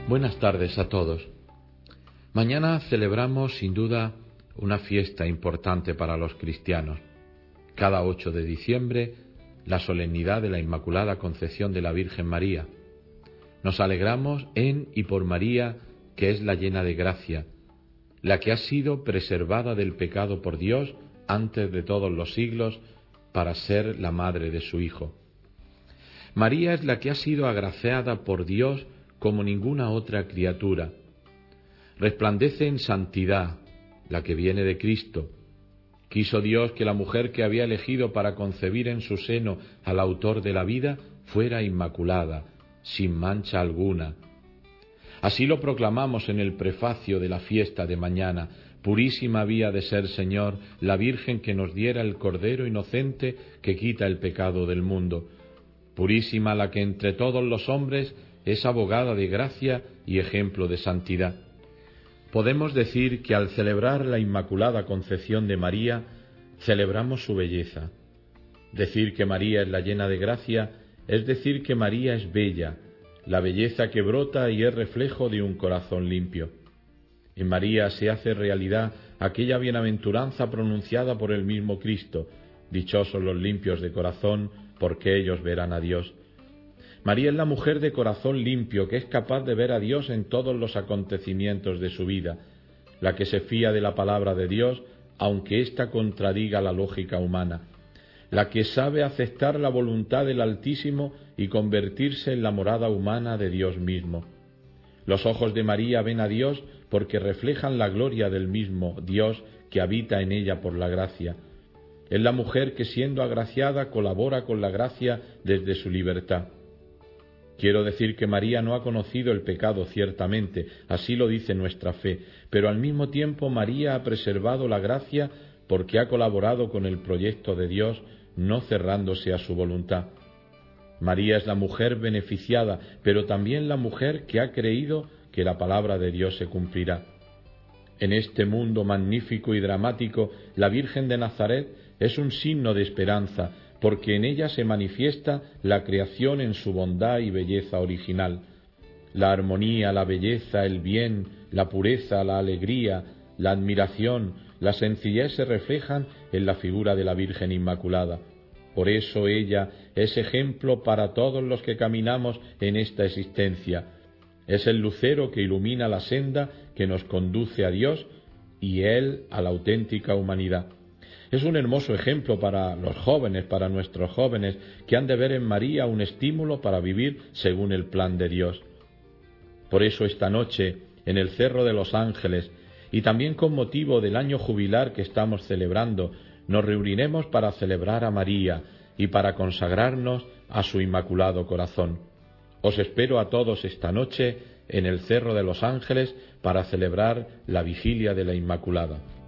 Buenas tardes a todos. Mañana celebramos sin duda una fiesta importante para los cristianos. Cada 8 de diciembre, la solemnidad de la Inmaculada Concepción de la Virgen María. Nos alegramos en y por María, que es la llena de gracia, la que ha sido preservada del pecado por Dios antes de todos los siglos para ser la madre de su Hijo. María es la que ha sido agraciada por Dios como ninguna otra criatura. Resplandece en santidad, la que viene de Cristo. Quiso Dios que la mujer que había elegido para concebir en su seno al autor de la vida fuera inmaculada, sin mancha alguna. Así lo proclamamos en el prefacio de la fiesta de mañana. Purísima había de ser, Señor, la Virgen que nos diera el Cordero inocente que quita el pecado del mundo. Purísima la que entre todos los hombres es abogada de gracia y ejemplo de santidad. Podemos decir que al celebrar la Inmaculada Concepción de María, celebramos su belleza. Decir que María es la llena de gracia es decir que María es bella, la belleza que brota y es reflejo de un corazón limpio. En María se hace realidad aquella bienaventuranza pronunciada por el mismo Cristo: dichosos los limpios de corazón, porque ellos verán a Dios. María es la mujer de corazón limpio, que es capaz de ver a Dios en todos los acontecimientos de su vida, la que se fía de la palabra de Dios, aunque ésta contradiga la lógica humana, la que sabe aceptar la voluntad del Altísimo y convertirse en la morada humana de Dios mismo. Los ojos de María ven a Dios porque reflejan la gloria del mismo Dios que habita en ella por la gracia. Es la mujer que, siendo agraciada, colabora con la gracia desde su libertad. Quiero decir que María no ha conocido el pecado, ciertamente, así lo dice nuestra fe, pero al mismo tiempo María ha preservado la gracia porque ha colaborado con el proyecto de Dios, no cerrándose a su voluntad. María es la mujer beneficiada, pero también la mujer que ha creído que la palabra de Dios se cumplirá. En este mundo magnífico y dramático, la Virgen de Nazaret es un signo de esperanza, porque en ella se manifiesta la creación en su bondad y belleza original. La armonía, la belleza, el bien, la pureza, la alegría, la admiración, la sencillez se reflejan en la figura de la Virgen Inmaculada. Por eso ella es ejemplo para todos los que caminamos en esta existencia. Es el lucero que ilumina la senda que nos conduce a Dios y Él a la auténtica humanidad. Es un hermoso ejemplo para los jóvenes, para nuestros jóvenes, que han de ver en María un estímulo para vivir según el plan de Dios. Por eso esta noche, en el Cerro de los Ángeles, y también con motivo del año jubilar que estamos celebrando, nos reuniremos para celebrar a María y para consagrarnos a su Inmaculado Corazón. Os espero a todos esta noche en el Cerro de los Ángeles para celebrar la Vigilia de la Inmaculada.